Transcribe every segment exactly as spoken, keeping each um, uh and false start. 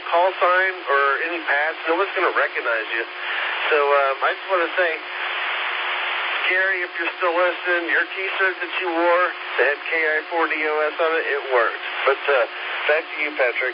call sign or any pads, no one's going to recognize you. So um, I just want to say, Gary, if you're still listening, your T-shirt that you wore that had K I four D O S on it, it worked. But uh, back to you, Patrick.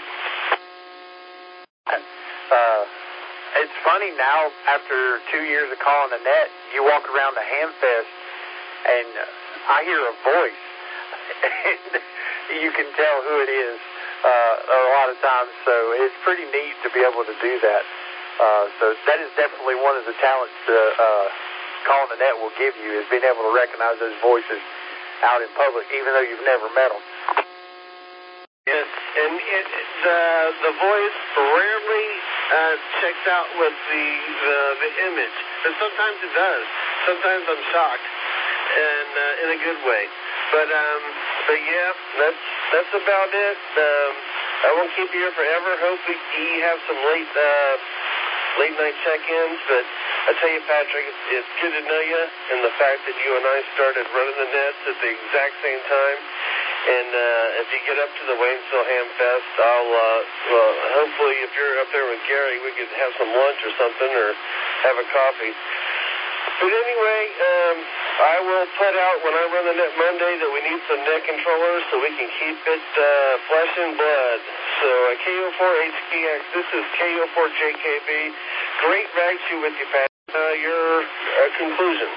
Uh, it's funny now, after two years of calling the net, you walk around the Hamfest, and I hear a voice, and you can tell who it is uh, a lot of times. So it's pretty neat to be able to do that. Uh, so that is definitely one of the talents to uh, calling the net will give you, is being able to recognize those voices out in public, even though you've never met them. Yeah, and it, the the voice rarely uh, checks out with the, the the image, but sometimes it does. Sometimes I'm shocked, and uh, in a good way. But um, but yeah, that's that's about it. Um, I won't keep you here forever. Hope we have some late uh, late night check-ins. But I tell you, Patrick, it's, it's good to know you, and the fact that you and I started running the nets at the exact same time. And uh, if you get up to the Waynesville Hamfest, I'll uh, well, hopefully if you're up there with Gary, we could have some lunch or something, or have a coffee. But anyway, um, I will put out when I run the net Monday that we need some net controllers so we can keep it uh, flesh and blood. So uh, K O four H K X, this is K O four J K B. Great rag shoe with you, Pat. Uh, your uh, conclusion.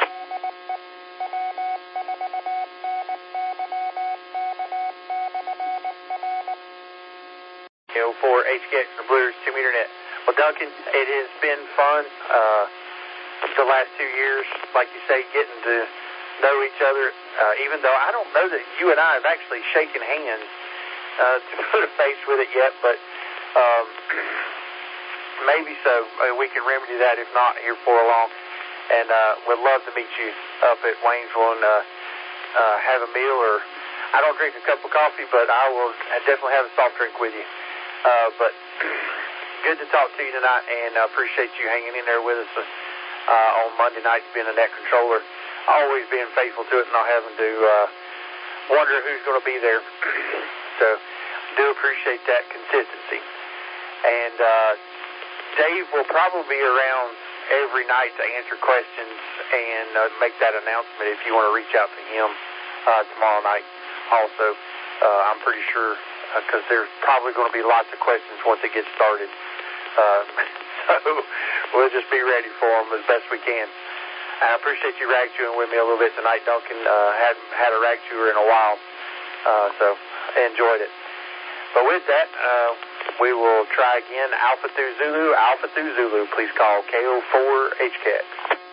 K O four H K X, the Blues two meter net. Well, Duncan, it has been fun. Uh, the last two years, like you say, getting to know each other, uh, even though I don't know that you and I have actually shaken hands uh, to put a face with it yet, but um, maybe so. Uh, we can remedy that if not here for long. And uh, would love to meet you up at Waynesville and uh, uh, have a meal, or I don't drink a cup of coffee, but I will definitely have a soft drink with you. Uh, but good to talk to you tonight, and I appreciate you hanging in there with us Uh, on Monday nights, being a net controller, always being faithful to it, and not having to uh, wonder who's going to be there. So, do appreciate that consistency. And uh, Dave will probably be around every night to answer questions and uh, make that announcement if you want to reach out to him uh, tomorrow night. Also, uh, I'm pretty sure, because uh, there's probably going to be lots of questions once it gets started. Uh, so we'll just be ready for them as best we can. I appreciate you rag chewing with me a little bit tonight, Duncan. Uh, hadn't had a rag chewer in a while, uh, so I enjoyed it. But with that, uh, we will try again. Alpha through Zulu, Alpha through Zulu. Please call K O four H K X.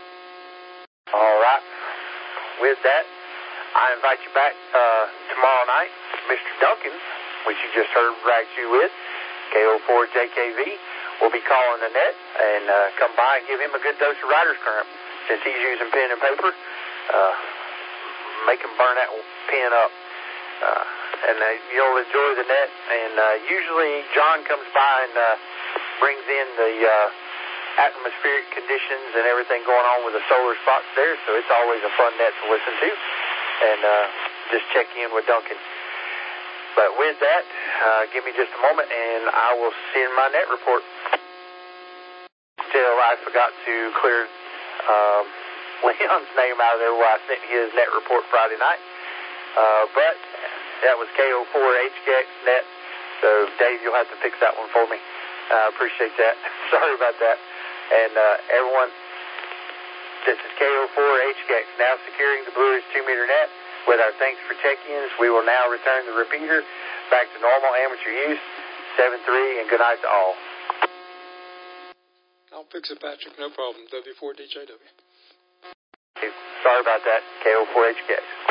All right. With that, I invite you back uh, tomorrow night. Mister Duncan, which you just heard rag chew with, K O four J K V. We'll be calling the net and uh, come by and give him a good dose of writer's cramp. Since he's using pen and paper, uh, make him burn that pen up. Uh, and uh, you'll enjoy the net. And uh, usually John comes by and uh, brings in the uh, atmospheric conditions and everything going on with the solar spots there. So it's always a fun net to listen to. And uh, just check in with Duncan. But with that, uh, give me just a moment, and I will send my net report. Still, I forgot to clear um, Leon's name out of there where I sent his net report Friday night. Uh, but that was K O four H K X net. So, Dave, you'll have to fix that one for me. I uh, appreciate that. Sorry about that. And uh, everyone, this is K O four H K X, now securing the Blue Ridge two meter net. With our thanks for check-ins, we will now return the repeater back to normal amateur use. seven three, and good night to all. I'll fix it, Patrick. No problem. W four D J W. Sorry about that. K O four H K X.